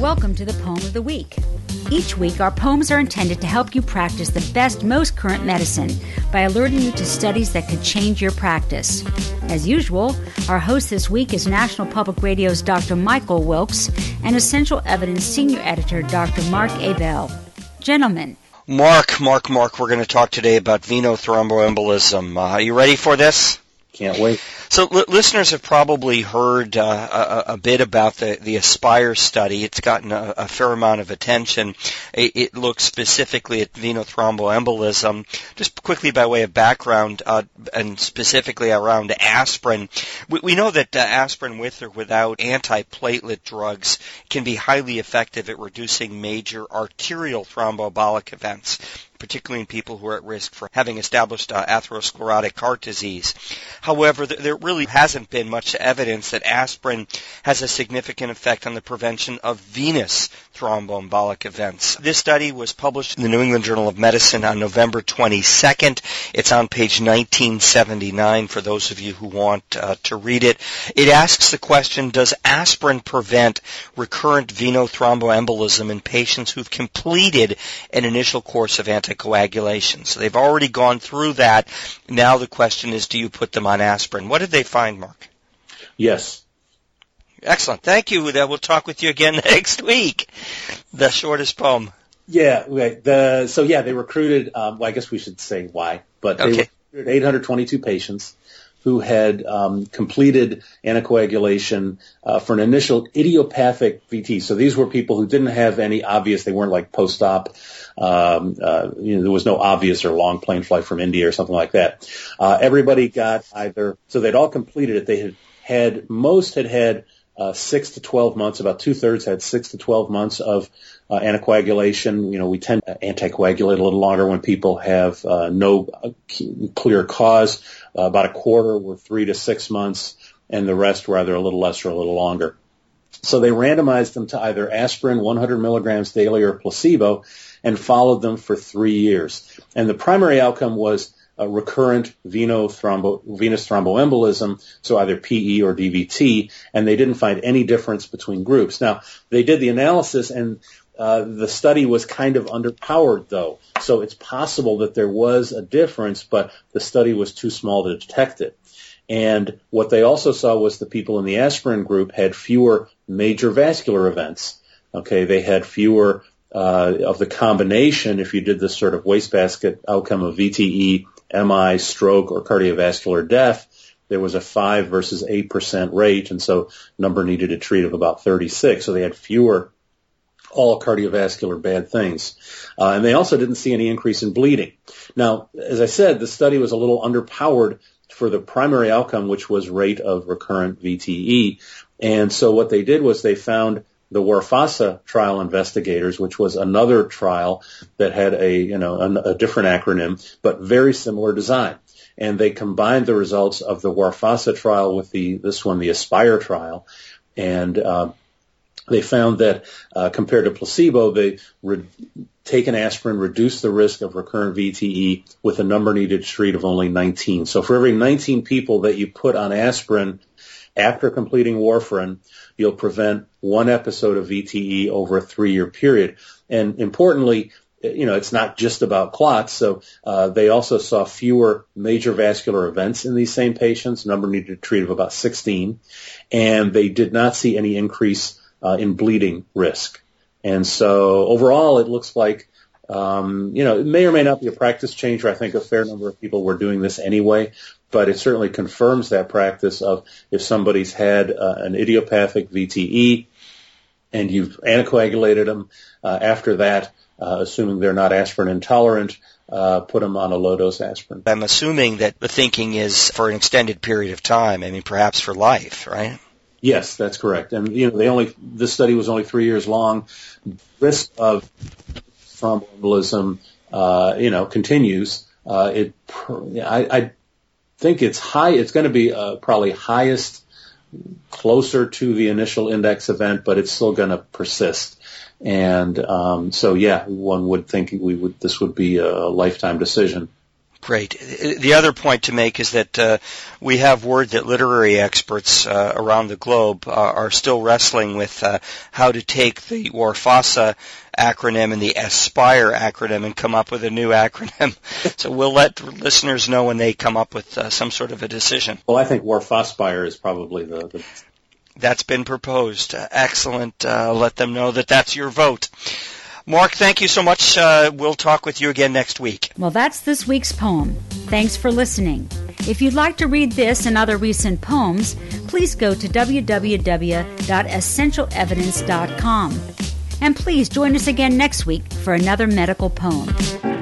Welcome to the Poem of the Week. Each week, our poems are intended to help you practice the best, most current medicine by alerting you to studies that could change your practice. As usual, our host this week is National Public Radio's Dr. Michael Wilkes and Essential Evidence Senior Editor Dr. Mark Abell. Gentlemen. Mark, we're going to talk today about venothromboembolism. Are you ready for this? Can't wait. So listeners have probably heard a bit about the ASPIRE study. It's gotten a fair amount of attention. It looks specifically at venothromboembolism. Just quickly by way of background, and specifically around aspirin, we know that aspirin with or without antiplatelet drugs can be highly effective at reducing major arterial thromboembolic events, particularly in people who are at risk for having established atherosclerotic heart disease. However, there really hasn't been much evidence that aspirin has a significant effect on the prevention of venous thromboembolic events. This study was published in the New England Journal of Medicine on November 22nd. It's on page 1979 for those of you who want to read it. It asks the question, does aspirin prevent recurrent venothromboembolism in patients who've completed an initial course of anticoagulation? So they've already gone through that. Now the question is, do you put them on aspirin? What did they find, Mark? Yes. Excellent. Thank you. We'll talk with you again next week. The shortest poem. Yeah. They recruited, I guess we should say why, but they recruited 822 patients who had completed anticoagulation for an initial idiopathic VT. So these were people who didn't have any obvious, they weren't like post-op, there was no obvious or long plane flight from India or something like that. Everybody got so they'd all completed it. Most had had 6 to 12 months, about two-thirds had 6 to 12 months of anticoagulation. We tend to anticoagulate a little longer when people have no clear cause. About a quarter were 3 to 6 months, and the rest were either a little less or a little longer. So they randomized them to either aspirin, 100 milligrams daily, or placebo, and followed them for 3 years. And the primary outcome was recurrent venous thromboembolism, so either PE or DVT, and they didn't find any difference between groups. Now, they did the analysis, and the study was kind of underpowered, though. So it's possible that there was a difference, but the study was too small to detect it. And what they also saw was the people in the aspirin group had fewer major vascular events. Okay, they had fewer of the combination, if you did this sort of wastebasket outcome of VTE, MI, stroke, or cardiovascular death, there was a 5 versus 8% rate, and so number needed to treat of about 36. So they had fewer all cardiovascular bad things. And they also didn't see any increase in bleeding. Now, as I said, the study was a little underpowered for the primary outcome, which was rate of recurrent VTE. And so what they did was they found the WARFASA trial investigators, which was another trial that had a different acronym, but very similar design. And they combined the results of the WARFASA trial with the ASPIRE trial. And they found that compared to placebo, they taken aspirin reduced the risk of recurrent VTE with a number needed to treat of only 19. So for every 19 people that you put on aspirin after completing warfarin, you'll prevent one episode of VTE over a 3-year period. And importantly, it's not just about clots. So they also saw fewer major vascular events in these same patients, number needed to treat of about 16. And they did not see any increase in bleeding risk. And so overall, it looks like, it may or may not be a practice changer. I think a fair number of people were doing this anyway, but it certainly confirms that practice of if somebody's had an idiopathic VTE and you've anticoagulated them, after that, assuming they're not aspirin intolerant, put them on a low-dose aspirin. I'm assuming that the thinking is for an extended period of time, perhaps for life, right? Yes, that's correct. And, this study was only 3 years long. Risk of thromboembolism, continues. I think it's high. It's going to be probably highest closer to the initial index event, but it's still going to persist. And one would think this would be a lifetime decision. Great. The other point to make is that we have word that literary experts around the globe are still wrestling with how to take the WARFASA acronym and the ASPIRE acronym and come up with a new acronym. So we'll let listeners know when they come up with some sort of a decision. Well, I think WARFASPIRE is probably the... That's been proposed. Excellent. Let them know that that's your vote. Mark, thank you so much. We'll talk with you again next week. Well, that's this week's poem. Thanks for listening. If you'd like to read this and other recent poems, please go to www.essentialevidence.com. And please join us again next week for another medical poem.